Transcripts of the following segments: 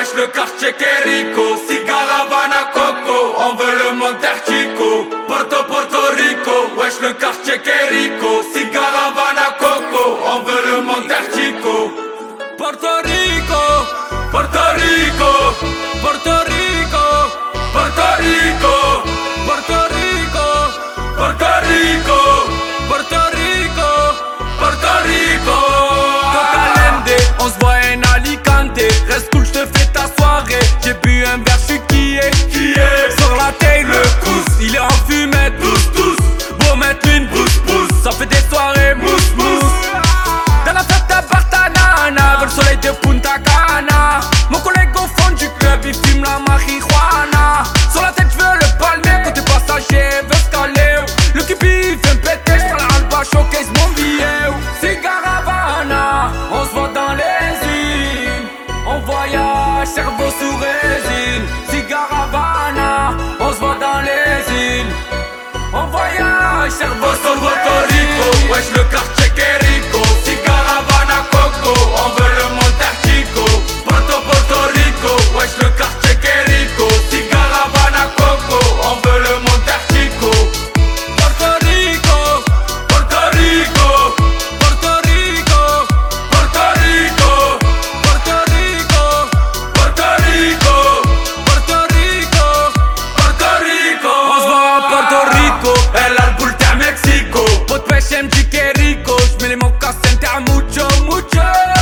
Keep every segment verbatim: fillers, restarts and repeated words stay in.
wesh le quartier Querico, Cigara, Havana, Coco, on veut le Monterchico. Porto, Porto Rico, wesh le quartier Querico, Cigara, Havana, Coco, on veut le Monterchico. Porto Rico, Porto Rico, Porto Rico, Porto Rico, Porto Rico, Porto Rico, Porto Rico, Porto Rico. Cocalende, on se voit en Alicante. Reste cool, j'te fais ta soirée. J'ai bu un verre, j'suis qui est, qui est sur la taille, le pouce, il est en fumette, tous, tous. Pour mettre une pousse, pousse, ça fait des soirées mousse, mousse. Dans la fête à Bartanana, vers le soleil de Punta Cana. Mon collègue au fond du club, il fume la marijuana. Sur la tête, j'veux le palmer, côté passager, veut scaler. Le cupi, il fait me péter, j'prends la alba, showcase mon billet. Cigara, Havana, on se voit dans les îles. On voyage, cerveau sous résine. Cigara, Havana, on se voit dans les îles. On voyage, cerveau sous Porto Rico, wesh le quartier Querico, Cigara, Havana, Coco, on veut le Monterchico. Porto, Porto Rico, wesh le quartier Querico, Cigara, Havana, Coco, on veut le Monterchico. Porto Rico, Porto Rico, Porto Rico, Porto Rico, Porto Rico, Porto Rico, Porto Rico, Porto Rico. On se voit à Porto Rico, elle a le boule à Mexico. Pot de pêche M J Querico, j'mets les mocassins à mucho, mucho.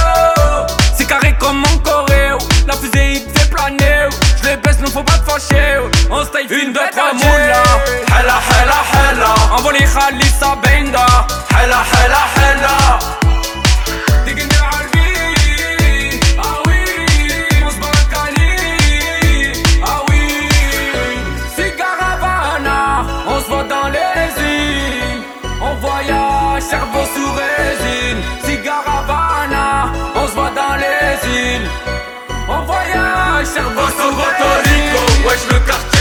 C'est carré comme mon coréo, la fusée il te fait planer. J'les baisse, nous faut pas te fâcher. On style une, deux, trois moula. Hella, hella, hella. Envoie les khalis à Benda. Hella, hella, hella. Dégainer à Albi. Ah oui, on se bat à Cali. Ah oui, Cigara, Havana, on se voit dans les îles. On voyage, cerveau sous résine. Cigara, Havana, on se voit dans les îles. On voyage, cerveau sous Porto Rico, wesh le quartier